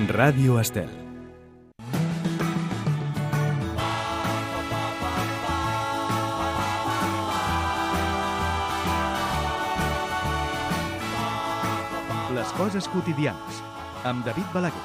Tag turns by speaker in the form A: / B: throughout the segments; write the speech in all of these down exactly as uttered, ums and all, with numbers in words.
A: Ràdio Estel. Les coses quotidianes, amb David Balaguer.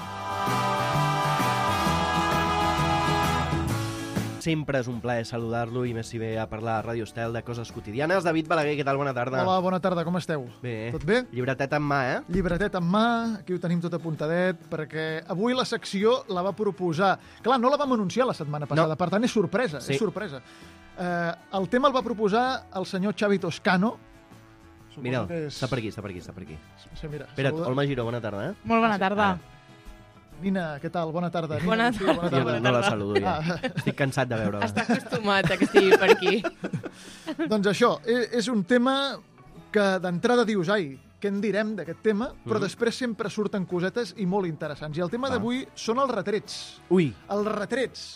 B: Sempre és un plaer saludar-lo i més si ve a parlar a Ràdio Estel de coses quotidianes. David Balaguer, què tal? Bona tarda.
C: Hola, bona tarda, com esteu?
B: Bé.
C: Tot bé?
B: Llibretet en mà, eh?
C: Llibretet en mà, aquí ho tenim tot apuntadet, perquè avui la secció la va proposar... Clar, no la vam anunciar la setmana passada,
B: No.
C: per tant és sorpresa,
B: Sí.
C: és sorpresa. Eh, el tema el va proposar el senyor Xavi Toscano. Suposo
B: Mira'l,
C: que és...
B: està per aquí, està per aquí, està per aquí.
C: Sí, mira,
B: Espera't,
C: saluda-
B: Olma Giró, bona tarda, eh?
D: Molt bona tarda.
C: Nina, què tal? Bona tarda. Nina,
D: Bona
C: Agustí,
D: tarda.
C: bona
B: Jo
C: tarda.
B: no la saludo ja.
C: Ah.
B: Estic cansat de veure-la.
D: Està acostumat a que estigui per aquí.
C: Doncs això, e- és un tema que d'entrada dius, ai, què en direm d'aquest tema? Però
B: Mhm.
C: després sempre surten cosetes i molt interessants. I el tema
B: Va.
C: d'avui són els retrets.
B: Ui,
C: Els retrets.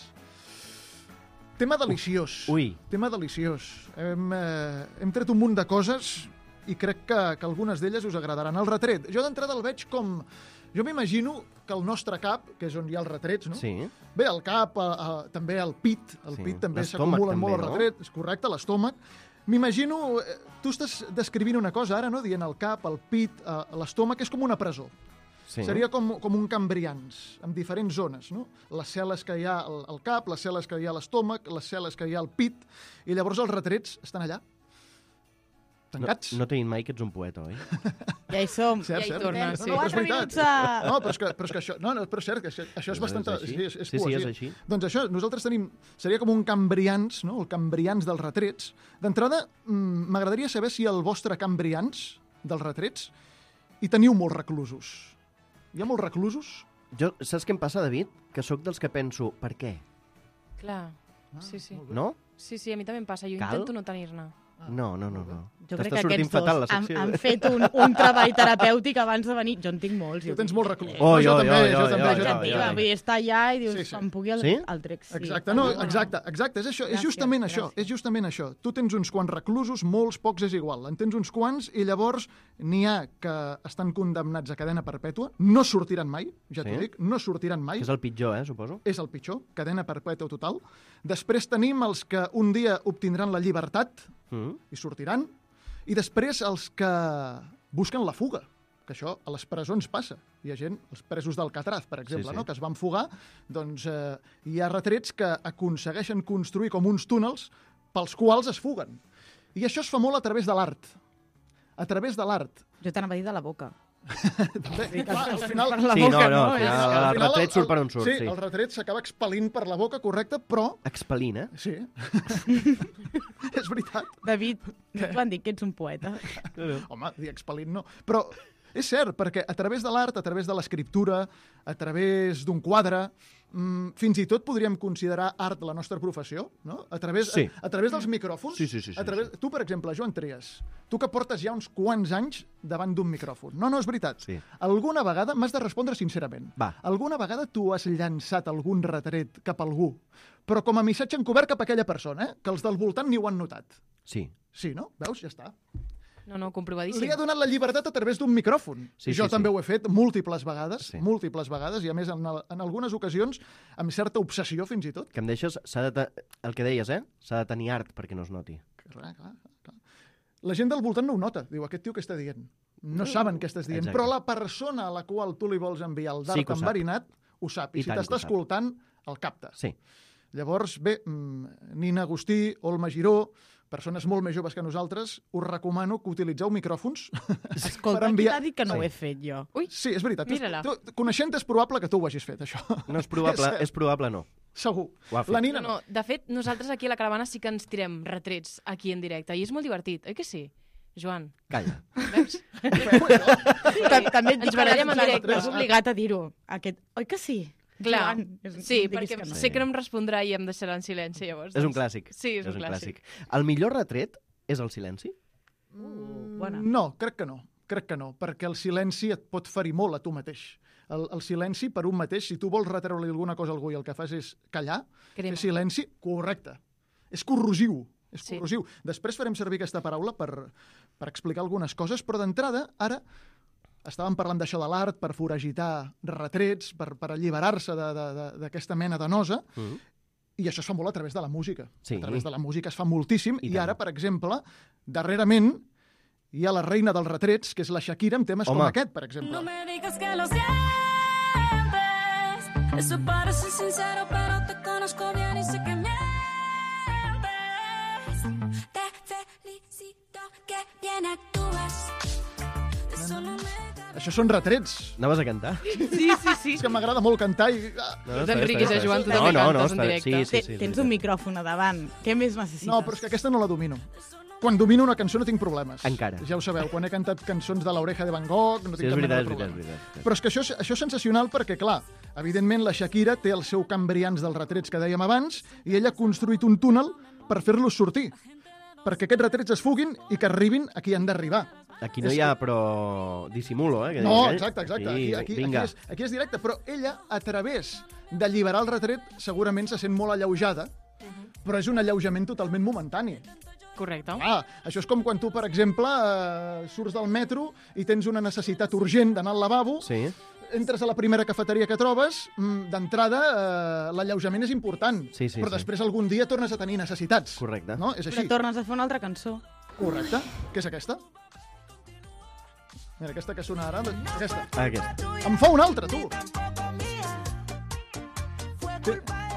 C: Tema deliciós.
B: ui.
C: Tema deliciós. Hem, eh, hem tret un munt de coses i crec que, que algunes d'elles us agradaran. El retret, jo d'entrada el veig com... Jo m'imagino que el nostre cap, que és on hi ha els retrets, no?
B: Sí.
C: Bé, el cap, eh, eh, també el pit, el
B: Sí.
C: pit també
B: L'estómac
C: s'acumulen
B: també,
C: molt els
B: no?
C: retrets, és correcte, l'estómac. M'imagino, eh, tu estàs descrivint una cosa ara, no? Dient el cap, el pit, eh, l'estómac, és com una presó.
B: Sí.
C: Seria com, com un cambrians, amb diferents zones, no? Les cel·les que hi ha al, al cap, les cel·les que hi ha a l'estómac, les cel·les que hi ha al pit, i llavors els retrets estan allà,
B: No,
C: tancats.
B: no t'he dit mai que ets un poeta, oi?
D: Ja hi som,
C: Cert,
D: ja hi
C: cert.
D: torna.
C: No,
D: Sí.
C: no, però és
D: Quatre
C: veritat.
D: minuts a...
C: No, però és que, però és que això... No, no, però és cert, que això, això és
B: És
C: bastant...
B: així.
C: Sí, és, és
B: Sí, sí,
C: poesia.
B: és així.
C: Doncs això, nosaltres tenim... Seria com un cambrians, no? El cambrians dels retrets. D'entrada, mm, m'agradaria saber si el vostre cambrians dels retrets hi teniu molts reclusos. Hi ha molts reclusos?
B: Jo, saps què em passa, David? Que sóc dels que penso, per què?
D: Clar, sí, sí.
C: molt bé.
B: No?
D: Sí, sí, a mi també em passa. Jo
B: Cal?
D: intento no tenir-ne.
B: No, no, no. no.
D: Jo crec
B: T'està
D: que
B: sortint
D: aquests dos
B: fatal, la
D: han,
B: secció.
D: han fet un, un treball terapèutic abans de venir. Jo en tinc molts.
C: Tu
D: jo
C: tens
D: tinc-
C: molts reclusos.
B: Oh,
C: No, jo
B: jo,
C: també,
B: jo,
C: jo
B: jo,
C: també,
B: jo,
C: jo
B: jo,
C: també.
B: jo.
D: Vull dir, està allà i dius,
C: Sí, sí.
D: em pugui el,
B: Sí?
D: el trec. Sí.
C: Exacte, no,
D: Bueno,
C: exacte, exacte, és això, és
D: Gràcies,
C: justament això,
D: gràcies.
C: és justament això. Tu tens uns quants reclusos, molts, pocs és igual. En tens uns quants i llavors n'hi ha que estan condemnats a cadena perpètua, no sortiran mai, ja t'ho
B: Sí?
C: dic, no sortiran mai.
B: Que és el pitjor, eh, suposo.
C: És el pitjor, cadena perpètua total. Després tenim els que un dia obtindran la llibertat
B: Mm.
C: i sortiran, i després els que busquen la fuga, que això a les presons passa. Hi ha gent, els presos d'Alcatraz, per exemple,
B: Sí, sí.
C: No? que es van fugar, doncs eh, hi ha retrets que aconsegueixen construir com uns túnels pels quals es fuguen. I això es fa molt a través de l'art. A través de l'art.
D: Jo t'anava a dir de la boca.
C: Bé, clar, al final...
D: Per la
B: Sí,
D: boca,
B: no, no, al
C: al
B: final el retret surt per on surt,
C: sí.
B: sí.
C: El retret s'acaba expel·lint per la boca, correcte, però...
B: Expel·lint, eh?
C: Sí. És veritat.
D: David, no t'ho han dit que ets un poeta?
C: Home, dir expel·lint no. Però és cert, perquè a través de l'art, a través de l'escriptura, a través d'un quadre, mm, fins i tot podríem considerar art la nostra professió, no? A través,
B: Sí.
C: a, a través dels micròfons.
B: Sí, sí, sí, sí,
C: a través... Tu, per exemple, Joan Trias, tu que portes ja uns quants anys davant d'un micròfon. No, no, és veritat.
B: Sí.
C: Alguna vegada, m'has de respondre sincerament,
B: Va.
C: alguna vegada tu has llançat algun retret cap a algú, però com a missatge encobert cap a aquella persona, eh? Que els del voltant ni ho han notat.
B: Sí.
C: Sí, no? Veus? Ja està.
D: No, no, comprovadíssim.
C: Li ha donat la llibertat a través d'un micròfon.
B: Sí,
C: jo
B: sí,
C: també
B: sí.
C: ho he fet múltiples vegades,
B: Sí.
C: múltiples vegades, i a més en, el- en algunes ocasions amb certa obsessió fins i tot.
B: Que em deixes... S'ha de te... El que deies, eh? S'ha de tenir art perquè no es noti.
C: Clar, clar, clar. La gent del voltant no ho nota. Diu, aquest tio què està dient? No saben què estàs dient,
B: Exacte.
C: però la persona a la qual tu li vols enviar el
B: Sí
C: dart
B: que ho sap.
C: enverinat ho sap. I,
B: I
C: si
B: tant que
C: t'està
B: ho sap.
C: escoltant, el capta.
B: Sí.
C: Llavors, bé, mm, Nina Agustí, Olma Giró, persones molt més joves que nosaltres, us recomano que utilitzeu micròfons
D: Escolta,
C: per
D: qui
C: enviar-
D: t'ha dit que no
B: Sí.
D: ho he fet jo? Ui,
C: Sí, és veritat.
D: Mira-la.
C: Tu, coneixent és probable que tu ho hagis fet, això.
B: No és probable,
C: cert.
B: és probable no.
C: Segur.
B: Ho ha fet.
C: La Nina
D: no, no, de fet, nosaltres aquí a la caravana sí que ens tirem retrets aquí en directe, i és molt divertit, oi que sí? Joan,
B: Calla.
D: veus? Ta- També et
C: Ens
D: dic
C: barallem
D: que
C: en
D: l'has-
C: directe.
D: l'has obligat a dir-ho. Aquest... Oi que sí? Clar,
C: Mm,
D: Joan, és-
C: eh,
D: no
C: doncs
D: em
B: Sí.
D: diguis
B: Sí.
D: que
C: eh,
D: sí, perquè
B: no.
D: sé que no em respondrà i em deixarà en silenci, llavors.
B: És un
D: doncs.
B: clàssic.
D: Sí, és, un, clàssic.
B: El millor retret és el silenci?
D: Uh, bona.
C: No, crec que no. Crec que no, perquè el silenci et pot ferir molt a tu mateix. El, el silenci, per un mateix, si tu vols retreure-li alguna cosa a algú i el que fas és callar,
D: Crema.
C: fer silenci, correcte. És corrosiu. És
D: Sí.
C: corrosiu. Després farem servir aquesta paraula per, per explicar algunes coses, però d'entrada, ara, estàvem parlant d'això de l'art per foragitar retrets, per, per alliberar-se d'aquesta mena de nosa, mm. i això es fa molt a través de la música.
B: Sí.
C: A través de la música es fa moltíssim,
B: I,
C: i ara, per exemple, darrerament, hi ha la reina dels retrets, que és la Shakira, amb temes
B: Home.
C: com aquest, per exemple.
E: No me digas que lo sientes. Eso parece sincero, pero te conozco bien y sé que mientes. Te felicito que bien actúas. Eso no me...
C: Això són retrets.
B: Anaves a cantar?
D: Sí, sí, sí.
C: És que m'agrada molt cantar i... ah,
B: No,
D: No t'enriquis, eh, Joan, tu també cantes en directe.
B: Sí, sí, sí,
F: Tens un micròfon a davant. Què més necessites?
C: No, però és que aquesta no la domino. Quan domino una cançó no tinc problemes.
B: Encara.
C: Ja ho sabeu, quan he cantat cançons de l'Oreja de Van Gogh no
B: Sí,
C: tinc
B: és
C: cap mena
B: veritat,
C: de
B: és veritat,
C: problema.
B: és veritat.
C: Però és que això, és- això és sensacional perquè, clar, evidentment la Shakira té el seu cambrians dels retrets que dèiem abans i ella ha construït un túnel per fer-los sortir, perquè aquests retrets es fuguin i que arribin a qui han d'arribar.
B: Aquí no hi ha, però, dissimulo, eh? que
C: No,
B: diu aquell.
C: exacte, exacte.
B: Sí,
C: Aquí, aquí, aquí,
B: vinga.
C: és, aquí és directe, però ella, a través d'alliberar el retret, segurament se sent molt alleujada, però és un alleujament totalment momentani.
D: Correcte.
C: Ah, això és com quan tu, per exemple, eh, surts del metro i tens una necessitat urgent d'anar al lavabo,
B: Sí.
C: entres a la primera cafeteria que trobes, mm, d'entrada eh, l'alleujament és important,
B: Sí, sí,
C: però
B: sí.
C: després algun dia tornes a tenir necessitats.
B: Correcte.
C: No? És
F: Però
C: així.
F: tornes a fer una altra cançó.
C: Correcte. Què és aquesta? Mira, aquesta que sona ara, aquesta.
B: Aquest.
C: Em fa una altra, tu! Sí.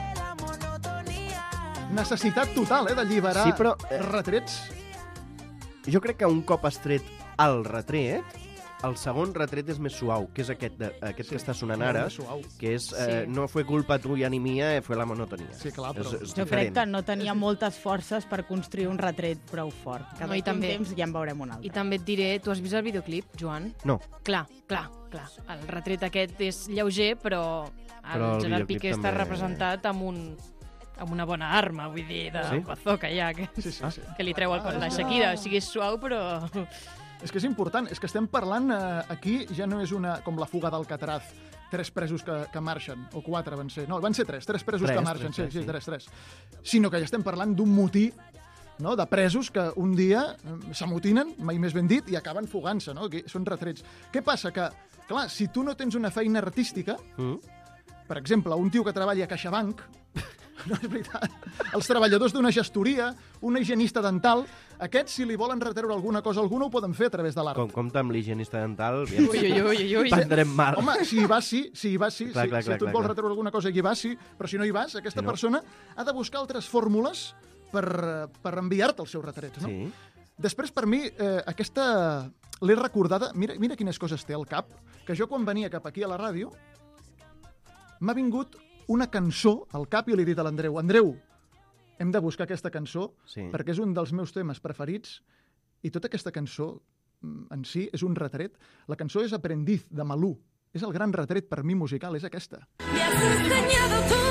C: Necessitat total, eh, d'alliberar
B: Sí, però, eh,
C: retrets.
B: Jo crec que un cop has tret el retret, el segon retret és més suau, que és aquest, de, aquest
C: Sí,
B: que està sonant
C: molt
B: ara,
C: més suau.
B: que és eh,
D: Sí.
B: no fue culpa tuya ni mía, eh, fue la monotonia.
C: Sí, clar, però-
B: És, és
F: Jo crec
B: diferent.
F: que no tenia moltes forces per construir un retret prou fort. Cada
D: No, i també-
F: temps ja en veurem un altre.
D: I també et diré, tu has vist el videoclip, Joan?
B: No,
D: Clar, clar, clar. El retret aquest és lleuger, però el
B: Però el
D: Gerard
B: videoclip
D: Piqué està
B: també-
D: representat amb un amb una bona arma, vull dir, de
B: Sí?
D: bazooka ja, que,
C: Sí, sí, sí.
D: que li treu el,
C: Ah,
D: la
C: és
D: Shakira. O sigui, és suau, però...
C: És que és important, és que estem parlant eh, aquí, ja no és una com la fuga d'Alcatraz, tres presos que, que marxen, o quatre van ser, no, van ser tres, tres presos
B: Tres,
C: que marxen,
B: tres,
C: sí, sí,
B: sí.
C: tres, tres. Sinó que ja estem parlant d'un motí, no?, de presos que un dia eh, s'amotinen, mai més ben dit, i acaben fugant-se, no? Que són retrets. Què passa? Que, clar, si tu no tens una feina artística,
B: mm?
C: per exemple, un tio que treballa a CaixaBank, no és veritat, els treballadors d'una gestoria, un higienista dental, aquests, si li volen retreure alguna cosa a algú, no ho poden fer a través de l'art.
B: Com, compte amb l'higienista dental,
D: Ui, ui, ui, ui, ui.
B: prendrem mal.
C: Home, si hi vas, sí, si hi vas, sí.
B: Clar,
C: si,
B: clar,
C: si
B: clar,
C: tu et
B: clar,
C: vols
B: clar.
C: retreure alguna cosa, hi vas, sí, però si no hi vas, aquesta
B: Si no-
C: persona ha de buscar altres fórmules per, eh, per enviar-te els seus retrets, no?
B: Sí.
C: Després, per mi, eh, aquesta l'he recordada... Mira, mira quines coses té al cap, que jo quan venia cap aquí a la ràdio m'ha vingut una cançó al cap i li he dit a l'Andreu, Andreu, hem de buscar aquesta cançó
B: Sí.
C: perquè és un dels meus temes preferits i tota aquesta cançó mm, en si és un retret. La cançó és Aprendiz, de Malú. És el gran retret per mi musical, és aquesta.
E: Me has enseñado tú,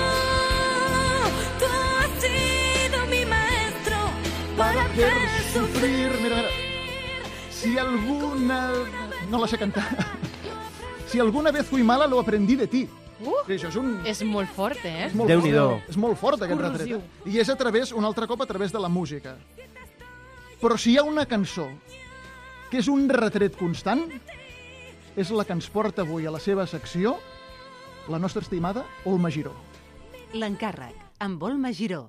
E: tú has sido mi maestro para
C: Hacer
E: hacer
C: sufrir... Mira, mira. Si alguna... No la sé cantar. Si alguna vez fui mala, lo aprendí de ti.
D: Uh!
C: Sí, això és un...
D: És molt fort, eh?
C: És molt
B: Déu-n'hi-do.
C: fort, és molt fort aquest retret.
F: Corrosiu.
C: Eh? I és a través, un altre cop, a través de la música. Però si hi ha una cançó que és un retret constant, és la que ens porta avui a la seva secció, la nostra estimada Olma Giró.
G: L'encàrrec, amb Olma Giró.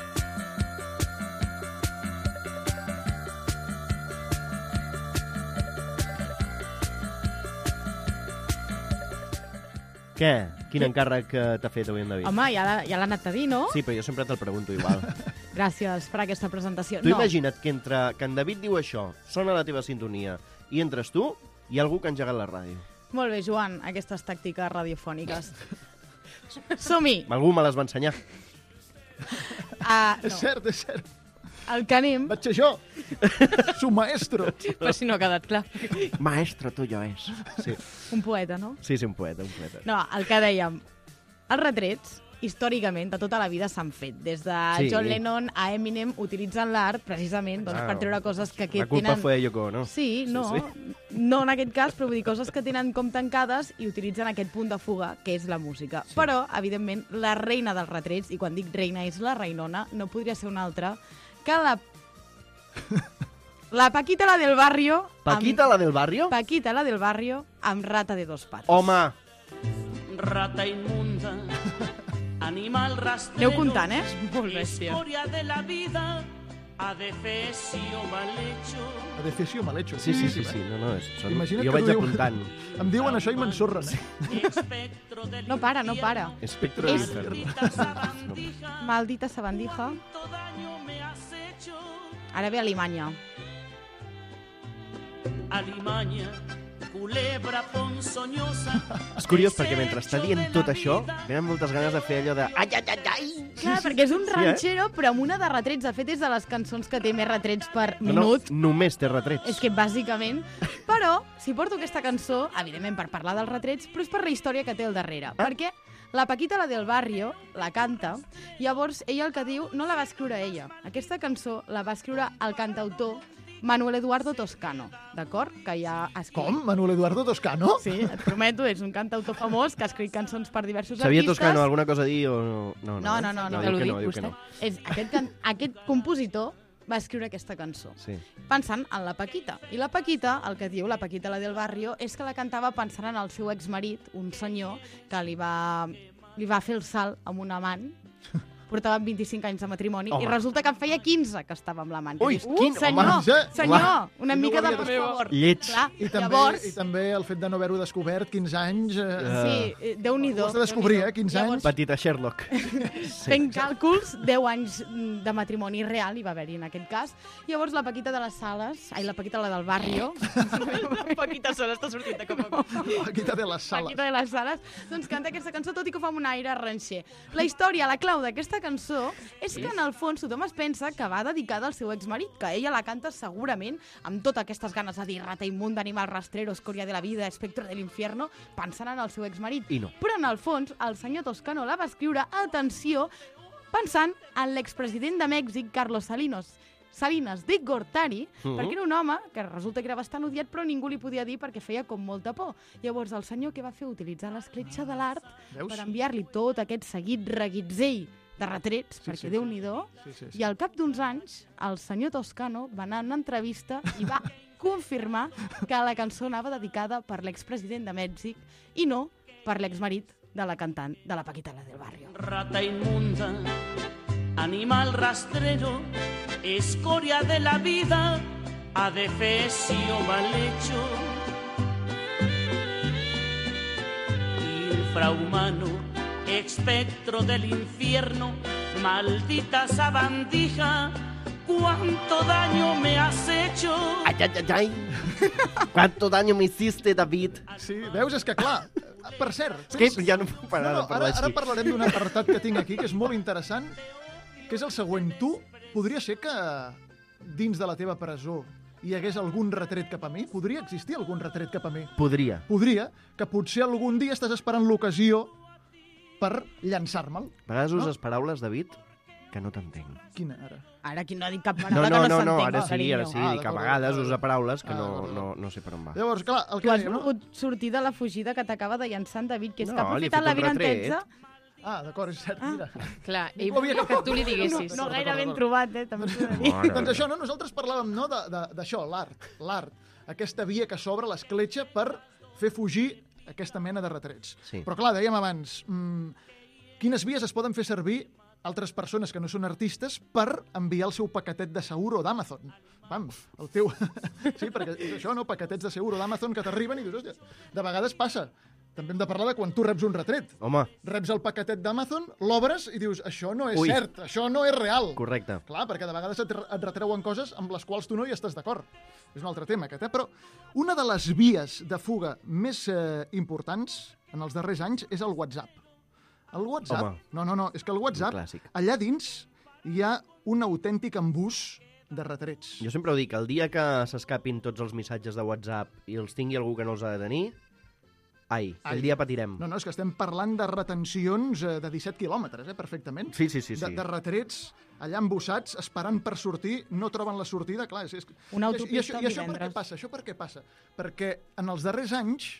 B: Què? Quin encàrrec eh, t'ha fet avui en David?
F: Home, ja l'ha ja l'ha anat a dir, no?
B: Sí, però jo sempre te'l pregunto igual.
F: Gràcies per aquesta presentació.
B: Tu
F: no.
B: imagina't que entre que en David diu això, sona la teva sintonia, i entres tu, hi ha algú que ha engegat la ràdio.
F: Molt bé, Joan, aquestes tàctiques radiofòniques. Som-hi!
B: Algú me les va ensenyar.
F: Uh,
C: És
F: no.
C: cert, és cert.
F: El que anem...
C: Vaig ser jo, su maestro.
D: Per si no ha quedat clar.
B: Maestro tuyo és. Sí,
F: Un poeta, no?
B: sí, sí, un poeta, un poeta.
F: No, el que dèiem, els retrets, històricament, de tota la vida s'han fet. Des de
B: Sí.
F: John Lennon a Eminem utilitzen l'art, precisament, doncs,
B: Ah,
F: per treure coses que, que
B: La culpa
F: tenen...
B: fue de Yoko, no?
F: Sí, no,
B: Sí,
F: no en aquest cas, però vull dir, coses que tenen com tancades i utilitzen aquest punt de fuga, que és la música. Sí. Però, evidentment, la reina dels retrets, i quan dic reina és la reinona, no podria ser una altra que la... La Paquita, la del barrio...
B: Paquita, la del barrio?
F: Paquita, la del barrio, amb rata de dos patas.
B: Home!
H: Rata inmunda, animal rastrero.
F: Aneu comptant, eh?
D: Molt bèstia.
H: Historia de la vida, adefesio mal hecho.
C: Adefesio mal hecho.
B: Sí, sí, sí, sí. No, no, és, són...
C: Imagina't
B: jo
C: que
B: vaig
C: t'ho diu-
B: apuntant.
C: Em diuen això i m'ensorren. Eh?
H: Espectro del
F: No para, no para.
B: Espectro de
F: És-
B: l'infern.
H: maldita sabandija,
F: Maldita sabandija.
H: cuánto daño me has hecho.
F: Ara ve Alemanya.
H: Alimaña, culebra ponzoñosa.
B: És curiós perquè mentre està dient tot això, venen moltes ganes de fer allò de... Ai, ai, ai, ai!
F: Clar, perquè és un
B: Sí, eh?
F: ranxero, però amb una de retrets. De fet, és de les cançons que té més retrets per
B: No, no,
F: minut.
B: només té retrets.
F: És que, bàsicament... Però, si porto aquesta cançó, evidentment per parlar dels retrets, però és per la història que té al darrere.
B: Ah.
F: Perquè la Paquita, la del barrio, la canta, llavors ella el que diu no la va escriure ella. Aquesta cançó la va escriure el cantautor Manuel Eduardo Toscano, d'acord? Que ja ha escrit...
C: Com? Manuel Eduardo Toscano?
F: Sí, et prometo, és un cantautor famós que ha escrit cançons per diversos
B: Sabia
F: artistes.
B: Toscano alguna cosa a dir o no? No,
F: No,
B: eh?
F: no, no, no.
B: diu
D: Te
B: que
D: l'ho
B: no,
D: dic,
B: diu que
D: vostè.
B: no.
F: És, aquest, can- aquest compositor va escriure aquesta cançó
B: Sí.
F: pensant en la Paquita. I la Paquita, el que diu la Paquita, la del barrio, és que la cantava pensant en el seu exmarit, un senyor que li va, li va fer el salt amb un amant. Portaven vint-i-cinc anys de matrimoni
B: Home.
F: i resulta que en feia quinze que estava amb l'amant.
B: Ui,
F: I dius,
B: quin-
F: senyor,
C: home, ja-
F: senyor,
C: home.
F: una
C: I no
F: mica
C: ho
F: de
C: havia
F: por
C: descobert.
F: favor.
B: Lleig.
F: Clar,
C: I també,
F: llavors,
C: I també el fet de no haver-ho descobert quinze anys... Eh,
F: sí, eh, Déu-n'hi-do.
C: Ho has de descobrir,
F: Déu-n'hi-do.
C: eh, quinze
F: Llavors,
C: anys.
B: Petita Sherlock.
F: fent càlculs, deu anys de matrimoni real hi va haver-hi en aquest cas. Llavors la Paquita de les Sales, ai, la Paquita la del barrio,
D: La Paquita sola està sortint de cop a cop.
C: Paquita de les sales.
F: Paquita de les Sales, doncs canta aquesta cançó, tot i que fa un aire ranxer. La història, la clau d'aquesta cançó, és que en el fons tothom es pensa que va dedicada al seu exmarit, que ella la canta segurament amb totes aquestes ganes de dir rata immunda, animal rastrero, escoria de la vida, espectro de l'infierno, pensant en el seu exmarit.
B: I no.
F: Però en el fons, el senyor Toscano la va escriure, atenció, pensant en l'expresident de Mèxic, Carlos Salinas, Salinas de Gortari, uh
B: Mhm.
F: -huh. perquè era un home que resulta que era bastant odiat, però ningú li podia dir perquè feia com molta por. Llavors, el senyor què va fer? Utilitzar l'escletxa de l'art
C: Veus?
F: per enviar-li tot aquest seguit reguitzell de retrets,
C: Sí,
F: perquè
C: sí,
F: Déu-n'hi-do,
C: Sí, sí, sí.
F: i al cap d'uns anys, el senyor Toscano va anar a una entrevista i va confirmar que la cançó anava dedicada per l'expresident de Mèxic i no per l'exmarit de la cantant de la Paquita la del barrio.
H: Rata inmunda, animal rastrero, escoria de la vida, adefesio mal hecho. Infrahumano, espectro del infierno, maldita sabandija, cuánto daño me has hecho.
B: Ai, ai, ai, ai. Quanto daño me hiciste, David.
C: Sí, veus? És que, clar, per cert...
B: És que ja no puc parar
C: No, no,
B: de parlar
C: ara, ara
B: així.
C: parlarem d'un apartat que tinc aquí, que és molt interessant, que és el següent. Tu, podria ser que dins de la teva presó hi hagués algun retret cap a mi? Podria existir algun retret cap a mi?
B: Podria.
C: Podria, que potser algun dia estàs esperant l'ocasió per llançar-me'l.
B: A vegades
C: No?
B: uses paraules, David, que no t'entenc.
C: Quina, ara?
F: Ara aquí no ha dit cap
B: No,
F: paraula
B: no,
F: que
B: no,
F: no,
B: no,
F: s'entenga,
B: ara sí,
F: carinyo.
B: ara sí,
C: Ah,
B: dic que a
C: d'acord,
B: vegades
C: d'acord.
B: usa paraules que
C: Ah,
B: no,
C: d'acord.
B: no, no sé per on va.
C: Llavors, clar, el
F: Tu
C: que
F: has
C: dèiem, no?
F: volgut sortir de la fugida que t'acaba de llançar en David, que és
B: No,
F: que ha
B: li he
F: aprofitat
B: fet
F: la
B: un retret.
F: vinentesa.
C: Ah, d'acord, és cert, mira.
D: Clar,
C: No
D: ell
C: ho havia
D: volia que tu li
C: agafat.
D: diguessis.
F: No, no gaire ben
C: d'acord.
F: trobat, eh, també t'ho he de dir.
B: Mare
C: Doncs
B: de-
C: això, no? Nosaltres parlàvem no, de- de- d'això, l'art, l'art. Aquesta via que s'obre, l'escletxa, per fer fugir aquesta mena de retrets.
B: Sí.
C: Però clar, dèiem abans, mmm, quines vies es poden fer servir altres persones que no són artistes per enviar el seu paquetet de seguro d'Amazon? Pam, el teu... Sí, perquè és això, no? Paquetets de seguro d'Amazon que t'arriben i dius, hòstia, de vegades passa. També hem de parlar de quan tu reps un retret.
B: Home,
C: Reps el paquetet d'Amazon, l'obres i dius, això no és
B: Ui.
C: cert, això no és real.
B: correcte.
C: Clar, perquè de vegades et, et retreuen coses amb les quals tu no hi estàs d'acord. És un altre tema, aquest, eh? Però una de les vies de fuga més eh, importants en els darrers anys és el WhatsApp. El WhatsApp...
B: Home.
C: No, no, no, és que el WhatsApp,
B: Un clàssic.
C: allà dins hi ha un autèntic embús de retrets.
B: Jo sempre ho dic, el dia que s'escapin tots els missatges de WhatsApp i els tingui algú que no els ha de tenir, ai,
C: Ai.
B: el dia patirem.
C: No, no, és que estem parlant de retencions eh, de disset quilòmetres, eh, perfectament.
B: Sí, sí, sí.
C: De,
B: sí.
C: de retrets allà embossats, esperant per sortir, no troben la sortida, clar. És, és...
F: Una
C: I
F: autopista
C: això, i això per què
F: divendres.
C: passa? Això per què passa? Perquè en els darrers anys,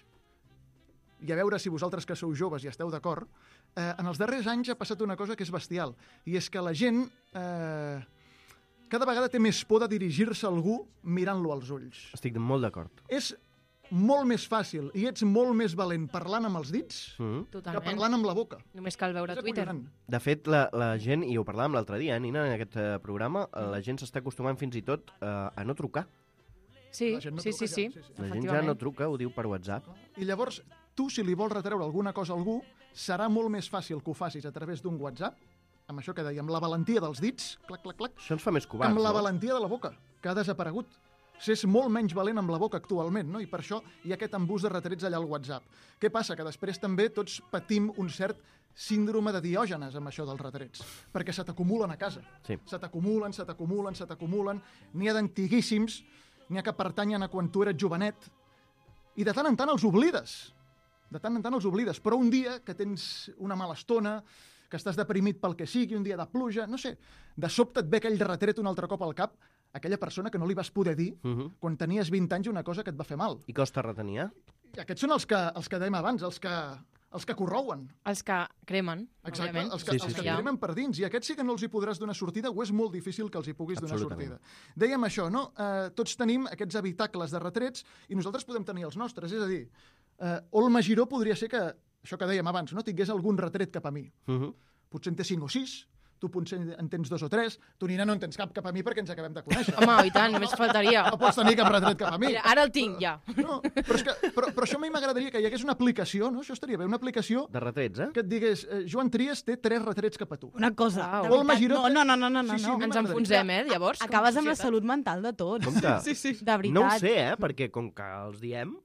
C: i a veure si vosaltres que sou joves hi esteu d'acord, eh, en els darrers anys ha passat una cosa que és bestial, i és que la gent eh, cada vegada té més por de dirigir-se a algú mirant-lo als ulls.
B: Estic molt d'acord.
C: És molt més fàcil i ets molt més valent parlant amb els dits
B: Mm.
C: que
D: Totalment.
C: parlant amb la boca.
D: Només cal veure
C: És
D: Twitter.
C: acollonant.
B: De fet, la, la gent, i ho parlàvem l'altre dia, eh, Nina, en aquest eh, programa, eh, la gent s'està acostumant fins i tot eh, a no trucar.
D: Sí,
C: La gent no
D: sí,
C: truca
D: sí,
C: ja,
D: sí,
C: sí, sí.
B: La gent ja
D: efectivament.
B: no truca, ho diu per WhatsApp.
C: I llavors, tu, si li vols retreure alguna cosa a algú, serà molt més fàcil que ho facis a través d'un WhatsApp, amb això que dèiem, la valentia dels dits, clac, clac, clac,
B: Això ens fa més
C: que
B: covards,
C: amb la
B: no?
C: valentia de la boca, que ha desaparegut. S'és molt menys valent amb la boca actualment, no? I per això hi ha aquest embús de retrets allà al WhatsApp. Què passa? Que després també tots patim un cert síndrome de Diògenes amb això dels retrets, perquè se t'acumulen a casa.
B: Sí.
C: Se t'acumulen, se t'acumulen, se t'acumulen. N'hi ha d'antiguíssims, n'hi ha que pertanyen a quan tu eres jovenet, i de tant en tant els oblides. De tant en tant els oblides. Però un dia que tens una mala estona, que estàs deprimit pel que sigui, un dia de pluja, no sé, de sobte et ve aquell retret un altre cop al cap, aquella persona que no li vas poder dir
B: Mhm.
C: quan tenies vint anys una cosa que et va fer mal.
B: I costa retenir, eh?
C: I aquests són els que, els que dèiem abans, els que, els que corrouen.
D: Els que cremen,
C: Exacte,
D: òbviament.
C: els que,
B: Sí,
C: sí,
B: sí,
C: els que
B: sí.
C: et cremen per dins. I a aquests sí que no els hi podràs donar sortida o és molt difícil que els hi puguis donar
B: Absolutament.
C: sortida. Dèiem això, no? Eh, tots tenim aquests habitacles de retrets i nosaltres podem tenir els nostres. És a dir, eh, Olma Giró podria ser que, això que dèiem abans, no tingués algun retret cap a mi.
B: Mhm.
C: Potser en té cinc o sis, tu potser en tens dos o tres, tu, Nina, no en tens cap cap a mi perquè ens acabem de conèixer.
D: Home, i tant, només faltaria.
C: No pots tenir cap retret cap a mi.
D: Mira, ara el tinc, ja.
C: No, però, és que, però, però això a mi m'agradaria que hi hagués una aplicació, no? Això estaria bé, una aplicació
B: De retrets, eh?
C: que et digués eh, Joan Trias té tres retrets cap a tu.
F: Una cosa,
D: Uau.
F: de
C: Olma
F: veritat,
C: Giró
F: no,
C: té-
F: no, no, no, no,
C: Sí, sí,
F: no.
C: a mi
D: Ens
C: m'agradaria.
D: enfonsem, eh, llavors? com
F: Acabes amb la
D: societat.
F: salut mental de tots.
B: Compte.
F: Sí, sí. De veritat.
B: No ho sé, eh? Perquè com que els diem...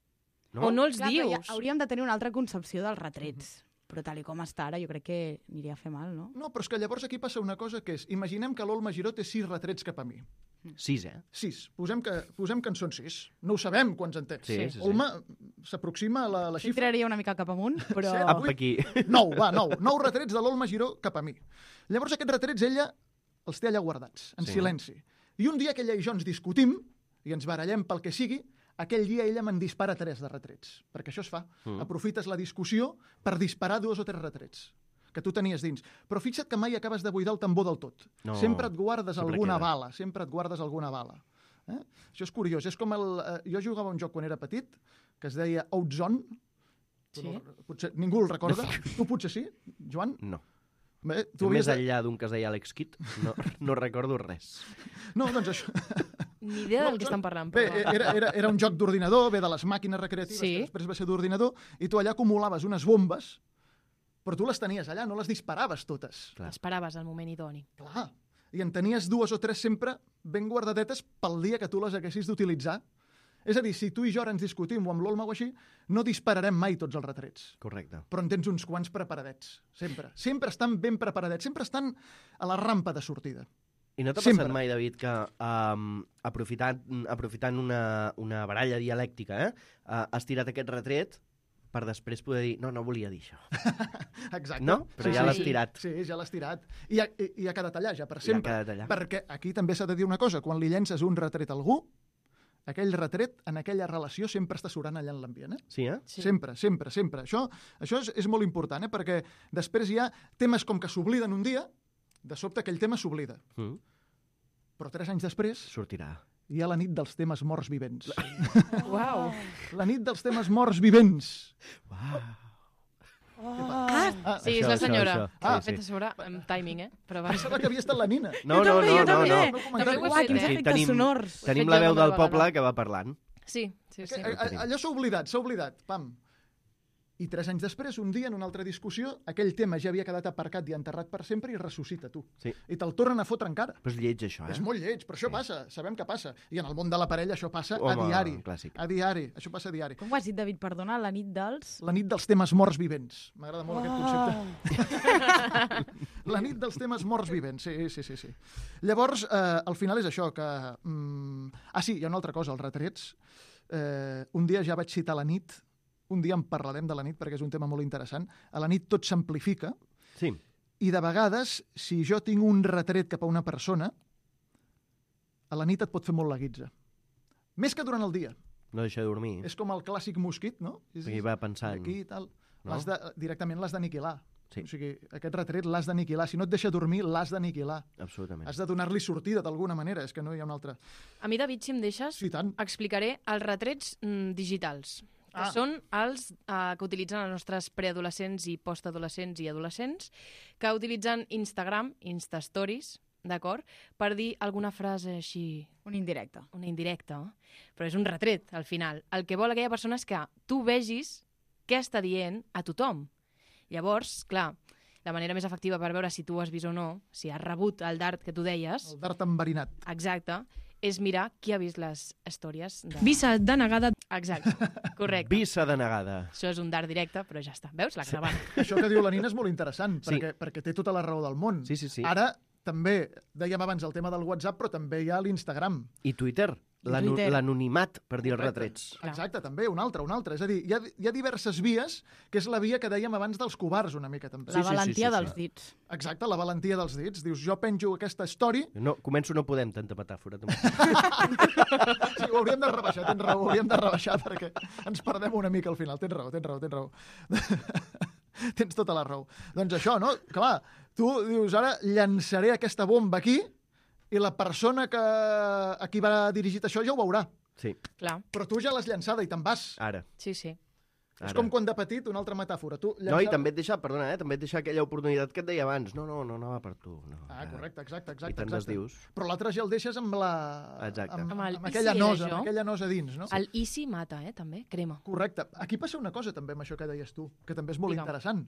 D: O no els
F: Clar, però
D: dius.
F: ja hauríem de tenir una altra concepció dels retrets. Però tal i com està ara, jo crec que aniria a fer mal, no?
C: No, però és que llavors aquí passa una cosa que és, imaginem que l'Olma Giró té sis retrets cap a mi.
B: Sis, eh?
C: Sis. Posem que, posem que en són sis. No ho sabem quants en té.
B: Sí, sí, sí.
C: Olma s'aproxima a la, la
F: Sí,
C: xifra.
F: tiraria una mica cap amunt, però...
C: Set,
B: Apa, aquí.
C: Nou, va, nou. Nou retrets de l'Olma Giró cap a mi. Llavors aquests retrets ella els té allà guardats, en
B: Sí.
C: silenci. I un dia que ella i jo ens discutim i ens barallem pel que sigui, aquell dia ella me'n dispara tres de retrets, perquè això es fa.
B: Mm.
C: Aprofites la discussió per disparar dos o tres retrets que tu tenies dins. Però fixa't que mai acabes de buidar el tambor del tot.
B: No,
C: sempre et guardes
B: sempre
C: alguna
B: queda.
C: bala, sempre et guardes alguna bala. Eh? Això és curiós. És com el... Eh, jo jugava a un joc quan era petit, que es deia Outzone. Tu
D: Sí.
C: no, potser, ningú el recorda. Tu potser sí, Joan?
B: No.
C: Bé, tu
B: Tu
C: havies
B: més
C: de...
B: enllà d'un que es deia Alex Kidd, no, no recordo res.
C: No, doncs això...
D: Ni idea del
C: No,
D: que estan parlant.
C: Bé,
D: Però...
C: era, era, era un joc d'ordinador, bé, de les màquines recreatives,
D: Sí.
C: que després va ser d'ordinador, i tu allà acumulaves unes bombes, però tu les tenies allà, no les disparaves totes.
B: Clar.
D: Esperaves el moment idoni.
C: Clar. I en tenies dues o tres sempre ben guardadetes pel dia que tu les haguessis d'utilitzar. És a dir, si tu i jo ara ens discutim o amb l'Olma o així, no dispararem mai tots els retrets.
B: Correcte.
C: Però en tens uns quants preparadets, sempre. Sempre estan ben preparadets, sempre estan a la rampa de sortida.
B: I no t'ha
C: Sempre.
B: passat mai, David, que um, aprofitant, aprofitant una, una baralla dialèctica, eh, uh, has tirat aquest retret per després poder dir no, no volia dir això.
C: Exacte.
B: No? Però ja l'has tirat.
C: Sí, ja l'has tirat. I ha, i, i ha quedat allà, ja per
B: Ja ha
C: sempre.
B: quedat allà.
C: Perquè aquí també s'ha de dir una cosa, quan li llences un retret a algú, aquell retret en aquella relació sempre està surant allà en l'ambient, eh?
B: Sí, eh?
D: Sí.
C: Sempre, sempre, sempre. Això, això és, és molt important, eh? Perquè després hi ha temes com que s'obliden un dia, de sobte aquell tema s'oblida.
B: Mm.
C: Però tres anys després
B: Sortirà.
C: hi ha la nit dels temes morts vivents.
D: Uau.
C: La nit dels temes morts vivents.
B: Uau.
F: Ah,
C: Ah,
D: Sí, és
B: Això,
D: la
B: això,
D: senyora.
B: això.
D: Ah,
B: Sí,
D: fet a
B: sí.
D: sobre amb timing, eh? Però va.
C: pensava que havia estat la Nina.
B: No,
F: Jo
B: no,
F: també,
B: no,
F: jo
B: no,
F: també.
B: no.
D: També ho he
F: Uah,
D: fet,
F: quins
D: eh?
F: efectes
B: tenim-
F: sonors.
B: Tenim
D: Fet
B: la
D: jo
B: veu
D: una
B: del
D: vegada.
B: poble que va parlant.
D: Sí, sí, sí.
C: Eh, eh,
B: tenim.
C: allò s'ha oblidat, s'ha oblidat. Pam. I tres anys després, un dia, en una altra discussió, aquell tema ja havia quedat aparcat i enterrat per sempre i ressuscita tu.
B: Sí.
C: I te'l tornen a fotre encara.
B: Però és lleig, això, eh?
C: És molt lleig, però això
B: Sí.
C: passa, sabem que passa. I en el món de la parella això passa
B: Home,
C: a diari.
B: clàssic.
C: A diari, això passa a diari.
F: Com ho has dit, David? Perdona, la nit dels...
C: La nit dels temes morts vivents. M'agrada molt
F: Oh.
C: aquest concepte. La nit dels temes morts vivents, sí, sí, sí. sí. Llavors, eh, al final és això, que... Mm... Ah, sí, hi ha una altra cosa, els retrets. Eh, un dia ja vaig citar la nit, un dia en parlarem de la nit perquè és un tema molt interessant. A la nit tot s'amplifica
B: Sí.
C: i de vegades, si jo tinc un retret cap a una persona, a la nit et pot fer molt la guitza. Més que durant el dia.
B: No deixa de dormir.
C: És com el clàssic mosquit, no? És,
B: Aquí va pensant.
C: Aquí i tal.
B: No?
C: L'has de, directament l'has d'aniquilar.
B: Sí.
C: O sigui, aquest retret l'has d'aniquilar. Si no et deixa dormir, l'has d'aniquilar.
B: Absolutament.
C: Has de donar-li sortida d'alguna manera, és que no hi ha una altra.
D: A mi, David, si em deixes,
C: Sí, tant.
D: explicaré els retrets mm, digitals, que
C: Ah.
D: són els eh, que utilitzen els nostres preadolescents i postadolescents i adolescents, que utilitzen Instagram, Instastories, d'acord, per dir alguna frase així,
F: Un indirecte.
D: una indirecta, però és un retret, al final. El que vol aquella persona és que tu vegis què està dient a tothom. Llavors, clar, la manera més efectiva per veure si tu ho has vist o no, si has rebut el dart que tu deies,
C: El dart enverinat.
D: exacte, és mirar qui ha vist les històries de...
E: Visa denegada.
D: Exacte, correcte.
B: Vissa denegada.
D: Això és un dart directe, però ja està. Veus? La caravana.
C: Això que diu la Nina és molt interessant,
B: Sí.
C: perquè, perquè té tota la raó del món.
B: Sí, sí, sí.
C: Ara, també, dèiem abans el tema del WhatsApp, però també hi ha l'Instagram.
B: I Twitter, l'anu-
F: Twitter.
B: l'anonimat per dir els
C: Correcte.
B: retrets.
D: Clar.
C: Exacte, també, un altre, un altre. És a dir, hi ha, hi ha diverses vies, que és la via que dèiem abans dels covards, una mica, també.
F: La
B: sí, sí,
F: valentia
B: sí, sí.
F: dels dits.
C: Exacte, la valentia dels dits. Dius, jo penjo aquesta story,
B: No, començo no podem, tanta metàfora. També.
C: sí, ho hauríem de rebaixar, tens raó, ho hauríem de rebaixar perquè ens perdem una mica al final. Tens raó, tens raó, tens raó. Tens tota la raó. Doncs això, no? Clar, tu dius, ara llançaré aquesta bomba aquí i la persona que a qui va dirigit això ja ho veurà.
B: Sí,
D: Clar,
C: Però tu ja l'has llançada i te'n vas.
B: ara.
D: sí, sí.
C: És
B: ara.
C: com quan de petit, una altra metàfora. Tu
B: No, i també et deixa, perdona, eh, també et deixa aquella oportunitat que et deia abans. No, no, no, no va per tu. No,
C: Ah, correcte, exacte,
B: I
C: exacte.
B: te'n
C: exacte.
B: desdius.
C: Però l'altre ja el deixes amb la...
B: Exacte.
C: Amb,
D: Amb el
C: amb aquella
D: i si era
C: nosa,
D: jo?
C: amb aquella nosa dins, no?
D: El Easy mata, eh, també, crema.
C: Correcte. Aquí passa una cosa també amb això que deies tu, que també és molt
D: Digue'm.
C: interessant.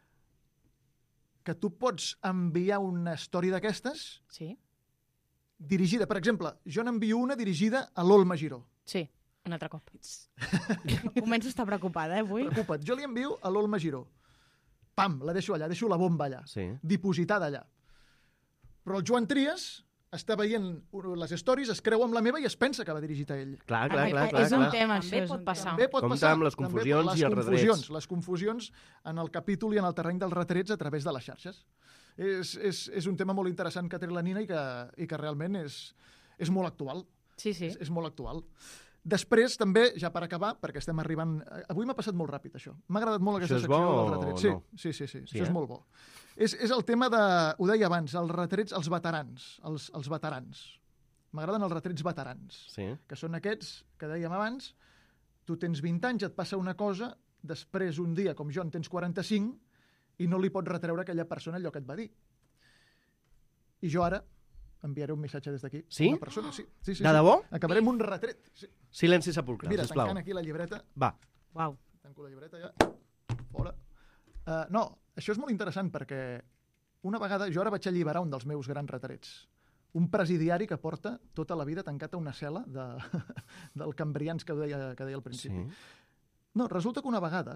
C: Que tu pots enviar una història d'aquestes
D: Sí?
C: dirigida. Per exemple, jo n'envio una dirigida a l'Olma Giró.
D: Sí, un altre cop.
F: Començo a estar preocupada, eh, avui.
C: Preocupa't. Jo li envio a l'Olma Giró. Pam, la deixo allà, deixo la bomba allà.
B: Sí.
C: Dipositada allà. Però el Joan Trias està veient les stories, es creu amb la meva i es pensa que va dirigit a ell.
B: Clar, clar,
F: Ai,
B: clar,
F: ai,
B: clar.
F: és un
B: clar.
F: tema,
D: També
F: això. és
D: pot
F: un
D: passar.
F: tema.
C: També pot
B: Compte
C: passar.
B: amb les
C: També-
B: confusions
C: les
B: i els
C: confusions,
B: retrets.
C: Les confusions en el capítol i en el terreny dels retrets a través de les xarxes. És, és, és un tema molt interessant que té la Nina i que, i que realment és, és molt actual.
D: Sí, sí.
C: És, és molt actual. Després, també, ja per acabar, perquè estem arribant... Avui m'ha passat molt ràpid, això. M'ha agradat molt aquesta
B: Això és
C: secció
B: bo
C: dels
B: o
C: retrets. Sí,
B: no?
C: sí, sí, sí,
B: Sí,
C: això és
B: eh?
C: molt bo. És, és el tema de... Ho deia abans, els retrets, els veterans. Els, els veterans. M'agraden els retrets veterans,
B: Sí.
C: que són aquests que dèiem abans. Tu tens vint anys, et passa una cosa, després un dia, com jo, en tens quaranta-cinc, i no li pots retreure a aquella persona allò que et va dir. I jo ara enviaré un missatge des d'aquí.
B: Sí?
C: a Una persona, sí, sí, sí,
B: De
C: sí.
B: debò?
C: Acabaré amb un retret. Sí.
B: Silenci sepulcre,
C: Mira,
B: sisplau.
C: tancant aquí la llibreta.
B: Va.
F: Uau.
C: Tanco la llibreta ja. Fora. Uh, no, això és molt interessant perquè una vegada jo ara vaig alliberar un dels meus grans retrets. Un presidiari que porta tota la vida tancat a una cel·la de, del Cambrians que deia, que deia al principi.
B: Sí.
C: No, resulta que una vegada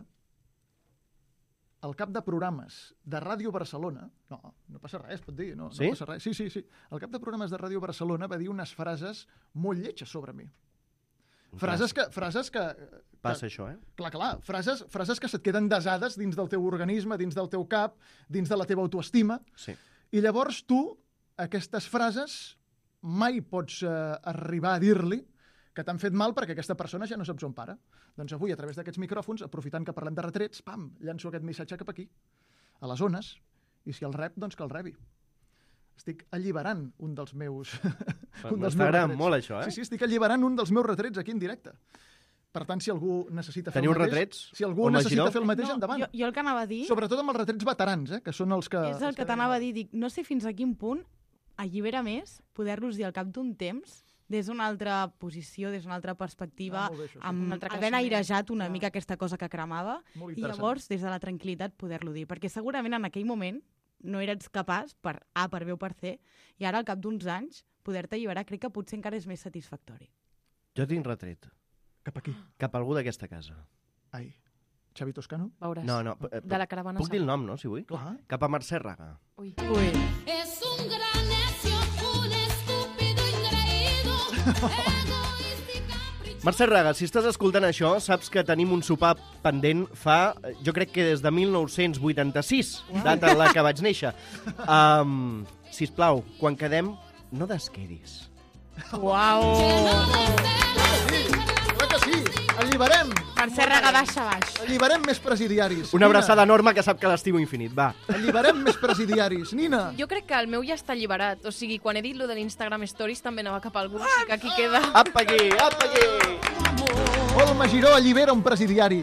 C: el cap de programes de Ràdio Barcelona, no, no passa res, pot dir, no,
B: Sí?
C: no passa res. Sí, sí, sí. El cap de programes de Ràdio Barcelona va dir unes frases molt lletges sobre mi. Frases que, frases que, que
B: Passa això, eh?
C: Clar, clar, frases, frases que se't queden desades dins del teu organisme, dins del teu cap, dins de la teva autoestima,
B: Sí.
C: i llavors tu, aquestes frases, mai pots eh, arribar a dir-li que t'han fet mal perquè aquesta persona ja no saps on para. Doncs avui, a través d'aquests micròfons, aprofitant que parlem de retrets, pam, llanço aquest missatge cap aquí, a les zones, i si el rep, doncs que el rebi. Estic alliberant un dels meus... un dels
B: M'està
C: meus
B: agradant
C: retrets.
B: molt, això, eh?
C: Sí, sí, estic alliberant un dels meus retrets aquí en directe. Per tant, si algú necessita fer
B: Teniu
C: el mateix...
B: retrets?
C: Si algú
B: Olma
C: necessita
B: Giró?
C: fer el mateix, endavant.
F: jo, jo el que anava a dir
C: Sobretot amb els retrets veterans, eh, que són els que...
F: és el
C: els
F: que t'anava a dir. Dic, no sé fins a quin punt allibera més poder-los dir al cap d'un temps des d'una altra posició, des d'una altra perspectiva,
C: Ah, molt bé, això, sí.
F: amb
D: Un altre
F: havent
D: creixement.
F: airejat una
D: Clar.
F: mica aquesta cosa que cremava,
C: Molt
F: i
C: interessant.
F: llavors, des de la tranquil·litat, poder-lo dir. Perquè segurament en aquell moment no eres capaç, per A, per B o per C, i ara, al cap d'uns anys, poder-te alliberar, crec que potser encara és més satisfactori.
B: Jo tinc retret.
C: Cap aquí.
B: Cap a algú d'aquesta casa.
C: Ai. Xavi Toscano?
D: Veuràs.
B: No, no. eh,
D: De la caravana
B: Puc dir el
D: segur.
B: nom, no, si vull?
C: Clar.
B: Cap a Mercè Raga.
D: Ui.
F: Ui.
E: Es un gran necio, un estúpido engreído, egoísta y caprichoso.
B: Mercè Raga, si estàs escoltant això, saps que tenim un sopar pendent fa, eh, jo crec que des de mil nou-cents vuitanta-sis, data en la que vaig néixer. Um, sisplau, quan quedem, no desquedis.
F: Uau!
C: Sí, clar que sí. Alliberem!
F: Per ser rega baixa baix.
C: Alliberem més presidiaris.
B: Una
C: Nina,
B: abraçada enorme que sap que l'estimo infinit, va.
C: Alliberem més presidiaris. Nina,
D: Jo crec que el meu ja està alliberat. O sigui, quan he dit lo de l'Instagram Stories també anava cap al Google, així que aquí queda.
B: Apa aquí, apa aquí!
C: Olma Giró allibera un presidiari.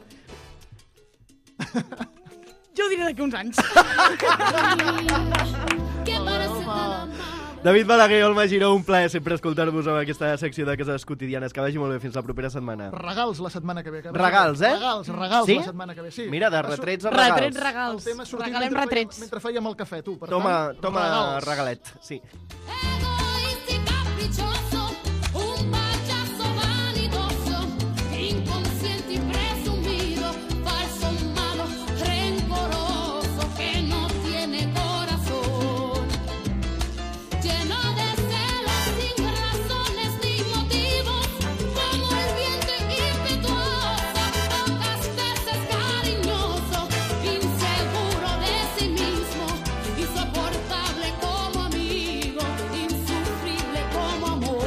F: Jo ho diré d'aquí uns anys.
E: Que parece tan amable.
B: David Balaguer, Olma Giró, un plaer sempre escoltar-vos en aquesta secció de Cases Quotidianes. Que vagi molt bé, fins la propera setmana.
C: Regals la setmana que ve. Que va
B: Regals,
C: ser-
B: eh?
C: Regals, regals
B: Sí?
C: la setmana que ve, sí.
B: Mira, de
C: Va sor-
B: retrets a regals.
F: Retrets,
C: El
F: regals.
C: tema sortint
F: Regalem
C: mentre
F: retrets.
C: Fèiem, mentre fèiem el cafè, tu. Per
B: Toma,
C: tant,
B: toma
C: regals.
B: regalet, sí.
E: Egoísta y caprichoso, un payaso vanidoso, inconsciente y presumido, falso, malo, rencoroso, que no tiene corazón, lleno de celos sin razones ni motivos, como el viento impetuoso, pocas veces cariñoso, inseguro de sí mismo, insoportable como amigo, insufrible como amor.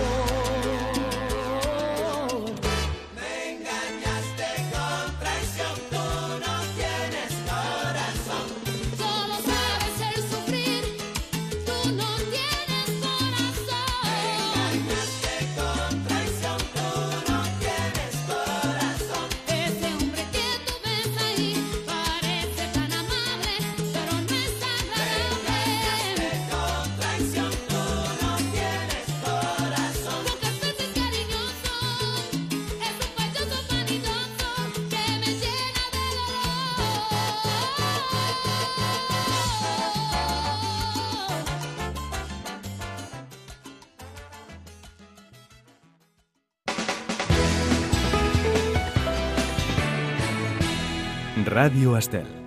E: Solo sabes el sufrir, tú no tienes corazón. Ese hombre que tú ves ahí parece tan amable, pero no es agradable. Pocas veces cariñoso, es un payaso vanidoso que me llena de dolor.
A: Ràdio Estel.